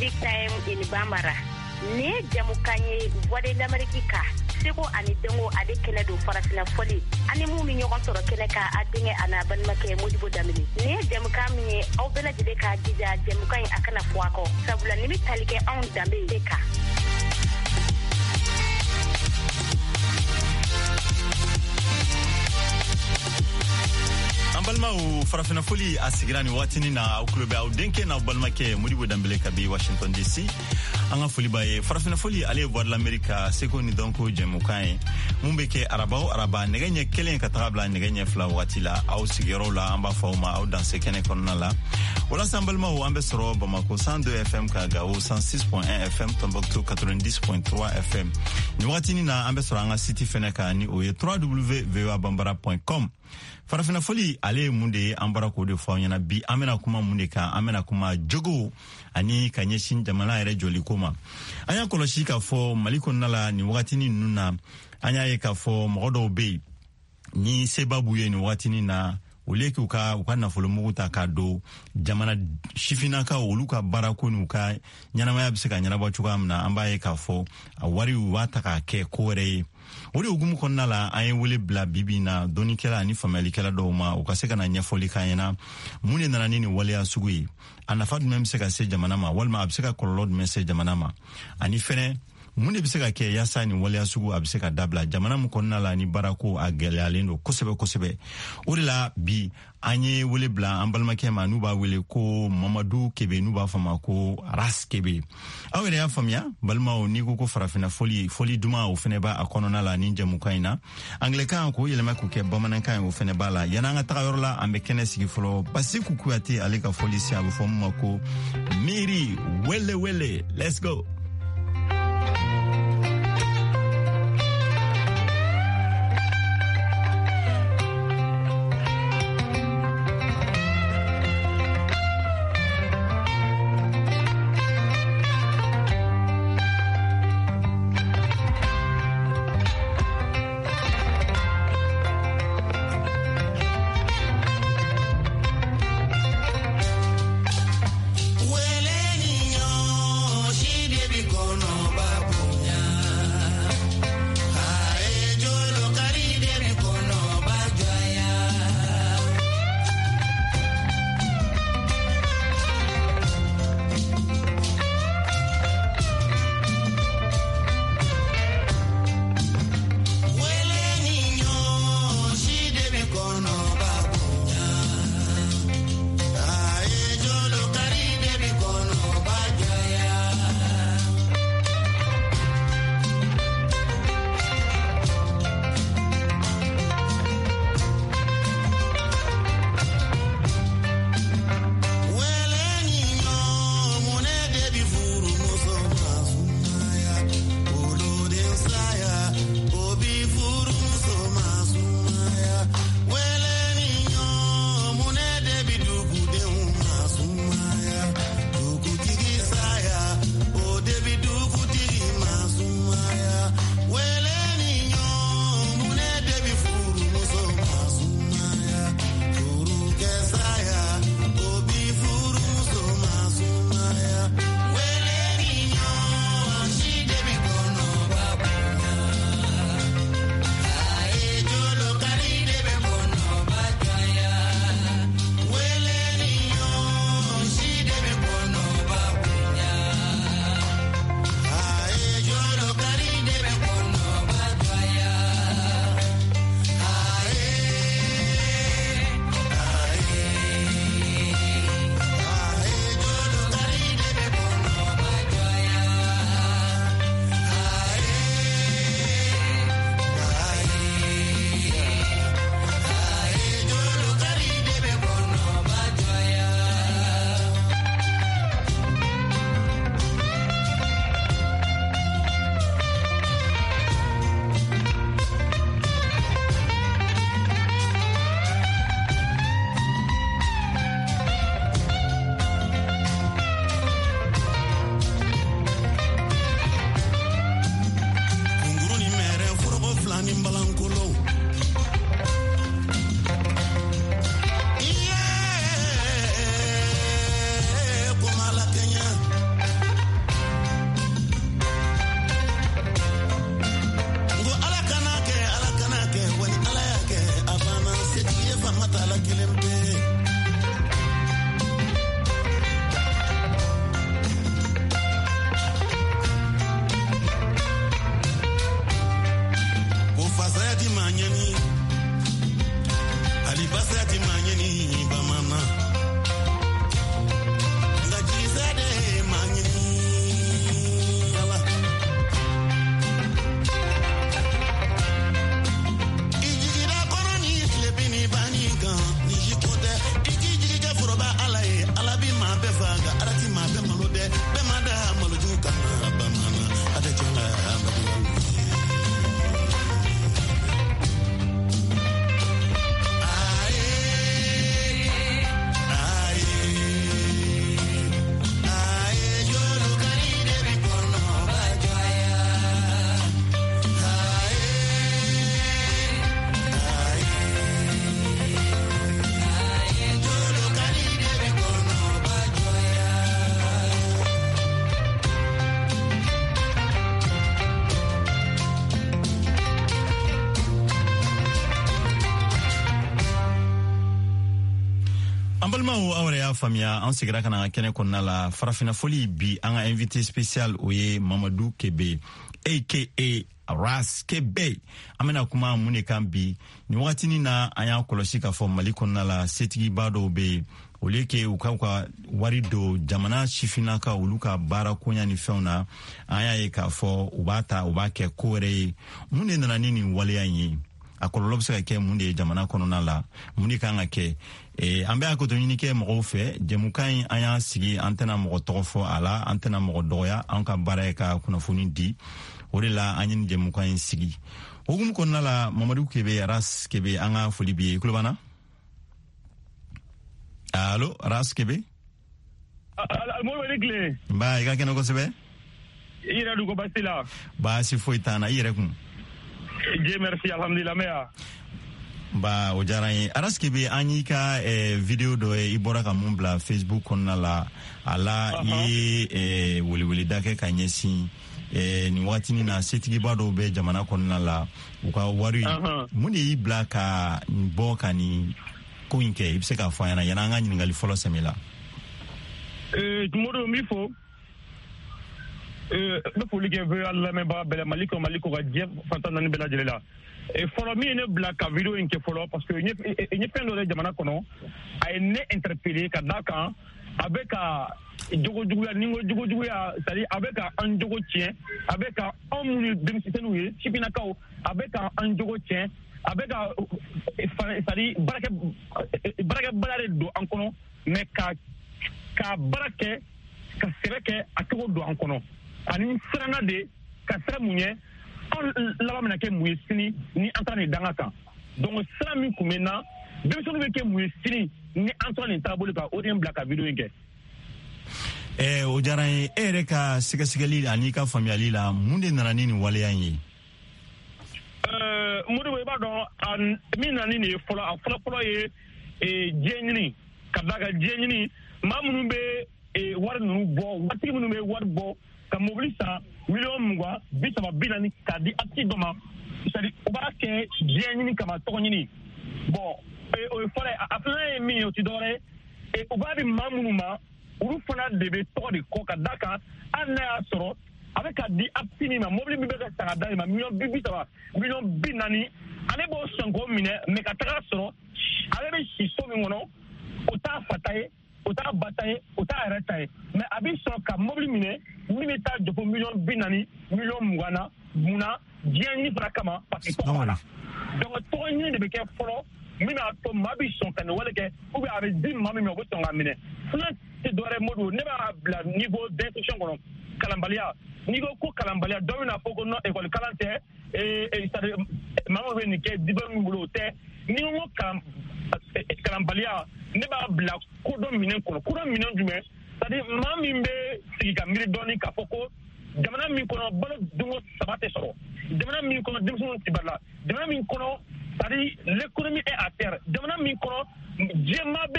big time in Bambara. Ne jamukanye voix de l'Amérique seko ani dengo ade kele do farafina foli ani mu mi ñogon soro kele ka adinge ana ban make modibo damini ne jamuka mi aw bela jide ka dija jamuka akana fuako sabula ni mi talike on dambe deka balma o farafina foli asigirani watini na uklobe au denke na balma ke modibo dambele kabi Washington DC anga foli baye farafina foli ale voir l'America seko ni donc jemukai mumbe ke araba neganye kelen ka tabla neganye fla watila au sigiro la amba fauma au dans sekene konala wala sambalma o ambe soro Bamako 102 FM ka ga o 106.1 FM Tombouctou 90.3 FM ni watini na ambe soro anga city feneka ni o www.voabambara.com farafina foli ale munde ambara ko de fawnyana bi amena kuma munde ka amena kuma jogo ani kanyeshin jamana ere joli koma anya koloshi ka fo maliko nala ni watini nuna anya ye ka fo modo be ni sebabu ye ni watini na uleki uka na folo muguta ka do jamana shifina ka oluka barako ni uka nyana ya bisika nyana ba chuka amna ambaye ka fo awari wata ka ke kore ori ogumu konnala ay wole bla bibina doni kela ni family kela do ma ukaseka na nyafoli kayena mune na nini wale ya sugui anafat mem seka se jamana ma walma abseka kolod message jamana ma ani fene mune biseka ke yasa ni wale ya sugu abseka dabla jamana mu konnala ni barako agelalindo kosebe ori la bi anye wole bla ambalma ke manuba wele ko Mamadou Kebe nuba fama ko Ras Kebe awere ya famia balma o ni ko farafina foli duma o fene ba akonona la ninja mukaina anglika ko yelema ko ke bamananka o fene bala yananga tayorla ambe kene sigi folo basiku kuate aleka foli si abo fomu ko miri wele let's go. Well, Balimaw awre ya famiya an sigira kana kɛnɛ kɔnɔna la farafina foli bi an ka invité spécial o ye Mamadou Kebe aka Ras Kebe. An bɛna kuma mun de kan bi ni wagatinin na an y'a kɔlɔsi k'a fɔ Mali kɔnɔna la setigiba dɔw bɛ yen olu ke u ka wari don jamana sifinaka olu ka baara koɲa ni fɛnw na an y'a ye k'a fɔ u b'a ta u b'a kɛ ko wɛrɛ ye. Mun de nana ni nin waleya in ye? A kɔlɔlɔ bɛ se ka kɛ mun de ye jamana kɔnɔna la? Mun de kan ka kɛ? An bɛ a koto ɲini kɛ mɔgɔw fɛ. Jɛmukan in an y'a sigi an tɛna mɔgɔ tɔgɔ fɔ a la, an tɛna mɔgɔ dɔgɔya, an ka baara ye ka kunnafoni di. O de la an ye nin jɛmukan in sigi. Hukumu kɔnɔna la Mamadou Kebe, Ras Kebe, an ka foli bi ye. Kulo b'an na? Allo, Ras Kebe? Mo wele kile. Ba, i ka kɛnɛ kosɛbɛ? I yɛrɛ dun ko basi la? Baasi foyi t'an na, i yɛrɛ kun? Dieu merci, alhamdulillah, mea. Ba, o diyara n ye. Ras Kebe, an y'i ka video dɔ ye i bɔra ka mun bila Facebook kɔnɔna la, a la i ye weleweleda kɛ ka ɲɛsin nin wagatinin na setigiba dɔw bɛ jamana kɔnɔna la u ka wari mun de y'i bila ka bɔ ka nin ko in kɛ? I bɛ se k'a fɔ an ɲɛna yanni an ka ɲininkali fɔlɔ sɛmɛ la. Tumodo n b'i fo. N bɛ foli kɛ VOA lamɛnbaga bɛɛ la, Mali kɔ Mali kɔ ka diɲɛ fantan naani bɛɛ lajɛlen la. Fɔlɔ min ye ne bila ka video in kɛ fɔlɔ parce que n ye fɛn dɔ de jamana kɔnɔ a ye ne interpeller ka d'a kan a bɛ ka jogojuguya ni ko jogojuguya c'est-à-dire a bɛ ka an jogo tiɲɛ, a bɛ ka anw minnu denmisɛnninw ye sifinnakaw a bɛ ka an jogo tiɲɛ, a bɛ ka c'est-à-dire baarakɛbaliya de don an kɔnɔ mais ka baara kɛ ka sɛbɛ kɛ a cogo don an kɔnɔ ani siranga de ka sira mun ye an laban bɛna kɛ mun ye sini ni an taara nin danga kan donc sira min kun bɛ n na denmisɛnninw bɛ kɛ mun ye sini ni an taara nin taabolo kan o de ye n bila ka video in kɛ. O diyara n ye. E yɛrɛ ka sɛgɛsɛgɛli ani ka faamuyali la mun de nana ni nin waleya in ye? Modibo, i b'a dɔn min nana ni nin ye fɔlɔ a fɔlɔ ye diɲɛ ɲini ka d'a kan diɲɛ ɲini maa minnu bɛ wari ninnu bɔ waritigi minnu bɛ wari bɔ ka mobili san 20,000 30 40 k'a di artiste dɔ ma c'est-à-dire u b'a kɛ diɲɛ ɲini kama tɔgɔ ɲini bon o ye fɔlɔ ye a filanan ye min ye o ti dɔwɛrɛ ye u b'a di maa minnu ma olu fana de bɛ tɔgɔ de kɔ ka d'a kan hali n'a y'a sɔrɔ a bɛ ka di artiste min ma mobili min bɛ ka san ka d'a ma 30 millions 40 ale b'o sɔn k'o minɛ mais ka taga sɔrɔ ale bɛ si so min kɔnɔ o t'a fata ye o t'a ba ta ye o t'a yɛrɛ ta ye mais a bɛ sɔrɔ ka mobili minɛ min bɛ taa jɔ fo 40 millions 20 na mun na diɲɛ ɲini fana kama parce que tɔgɔ b'a la donc tɔgɔ ɲini de bɛ kɛ fɔlɔ min b'a to maa bɛ sɔn ka nin wale kɛ ou bien a bɛ di maa min ma o bɛ sɔn k'a minɛ filan tɛ dɔwɛrɛ Modibo ne b'a bila niveau d'instruction kɔnɔ kalanbaliya n'i ko kalanbaliya dɔ bɛna fɔ ko non école kalan tɛ c'est-à-dire maa min bɛ nin kɛ diplôme min bolo o tɛ ni n ko kalanbaliya ne b'a bila ko dɔ minɛn kɔnɔ ko dɔ minɛn jumɛn c'est-à-dire maa min bɛ sigi ka miiri dɔɔnin k'a fɔ ko jamana min kɔnɔ balo dunko 3 tɛ sɔrɔ jamana min kɔnɔ denmisɛnninw tɛ balo la jamana min kɔnɔ c'est-à-dire l'économie est à terre jamana min kɔnɔ diɲɛmaa bɛ